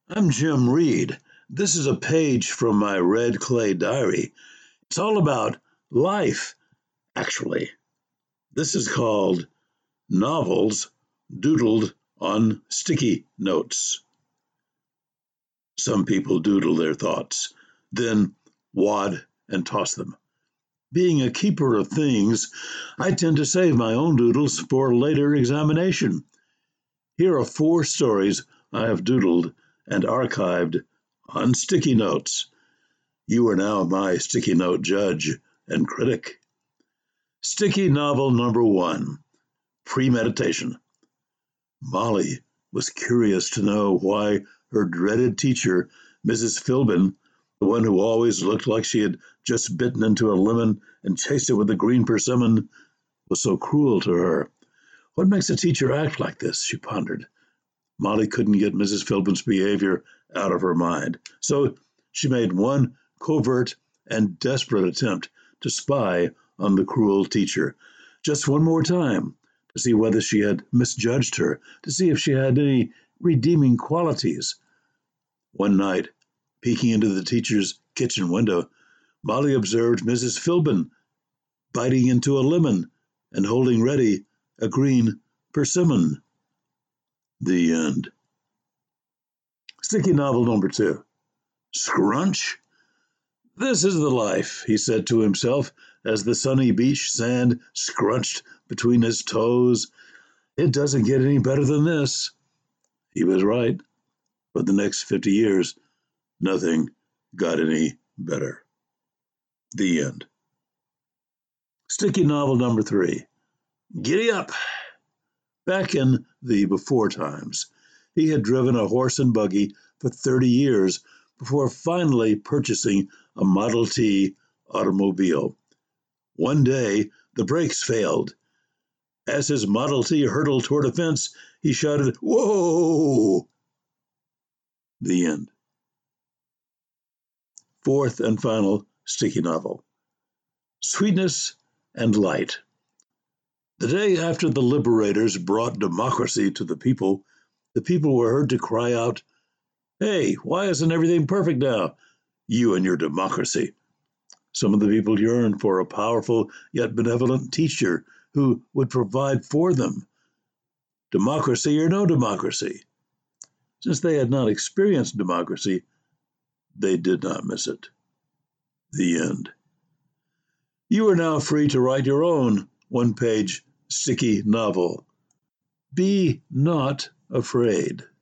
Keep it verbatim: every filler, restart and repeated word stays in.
I'm Jim Reed. This is a page from my red clay diary. It's all about life, actually. This is called Novels Doodled on Sticky Notes. Some people doodle their thoughts, then wad and toss them. Being a keeper of things, I tend to save my own doodles for later examination. Here are four stories I have doodled and archived on sticky notes. You are now my sticky note judge and critic. Sticky novel number one, Premeditation. Molly was curious to know why her dreaded teacher, Missus Philbin, the one who always looked like she had just bitten into a lemon and chased it with a green persimmon, was so cruel to her. What makes a teacher act like this? She pondered. Molly couldn't get Missus Philbin's behavior out of her mind, so she made one covert and desperate attempt to spy on the cruel teacher. Just one more time, to see whether she had misjudged her, to see if she had any redeeming qualities. One night, peeking into the teacher's kitchen window, Molly observed Missus Philbin biting into a lemon and holding ready a green persimmon. The end. Sticky novel number two, Scrunch. This is the life, he said to himself as the sunny beach sand scrunched between his toes. It doesn't get any better than this. He was right. For the next fifty years, nothing got any better. The end. Sticky novel number three, Giddy Up. Back in the before times, he had driven a horse and buggy for thirty years before finally purchasing a Model T automobile. One day, the brakes failed. As his Model T hurtled toward a fence, he shouted, "Whoa!" The end. Fourth and final sticky novel, Sweetness and Light. The day after the liberators brought democracy to the people, the people were heard to cry out, "Hey, why isn't everything perfect now? You and your democracy." Some of the people yearned for a powerful yet benevolent teacher who would provide for them. Democracy or no democracy. Since they had not experienced democracy, they did not miss it. The end. You are now free to write your own one-page sticky novel. Be not afraid.